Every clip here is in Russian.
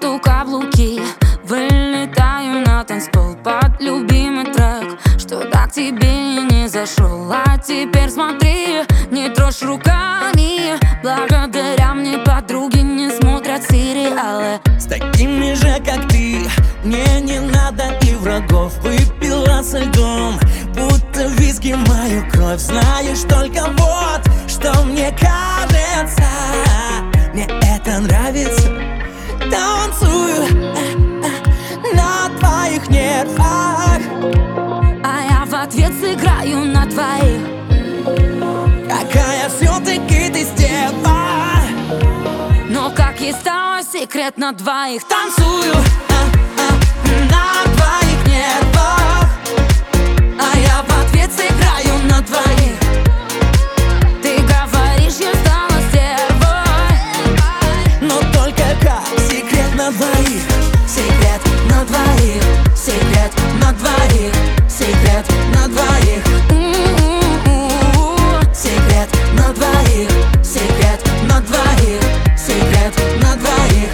Надену каблуки, вылетаю на танцпол под любимый трек, что так тебе и не зашел. А теперь смотри, не трожь руками. Благодаря мне подруги не смотрят сериалы. С такими же, как ты, мне не надо и врагов. Выпила со льдом, будто виски мою кровь. Знаешь, только вот, что мне кажется, мне это нравится. Танцую на твоих нервах, а я в ответ сыграю на твоих. какая все-таки ты стерва. Но как и стало секрет на двоих. Танцую на твоих нервах, а я в ответ сыграю на твоих. Ты говоришь, я стала стервой, но только как секрет на двоих. секрет на двоих, секрет на двоих, секрет на двоих. Секрет на двоих, секрет на двоих, секрет на двоих.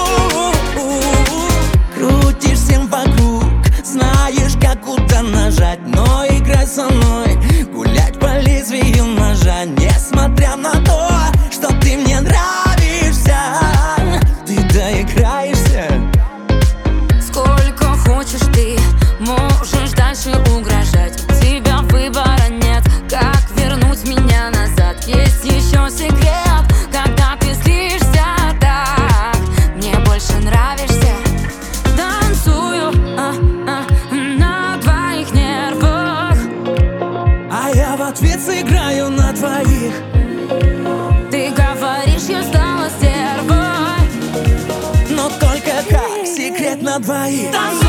Крутишь всем вокруг, знаешь, как куда нажать. Но играй со мной, гулять по лезвию ножа. Несмотря на то, что ты мне нравишься, ты доиграешься. Сколько хочешь ты, можешь дальше угрожать. У тебя выбора нет, как вернуть меня назад. Есть еще секрет, когда ты злишься так. Мне больше нравишься. Танцую на твоих нервах, А я в ответ сыграю на твоих. ты говоришь, я стала стервой, Но только как секрет на двоих.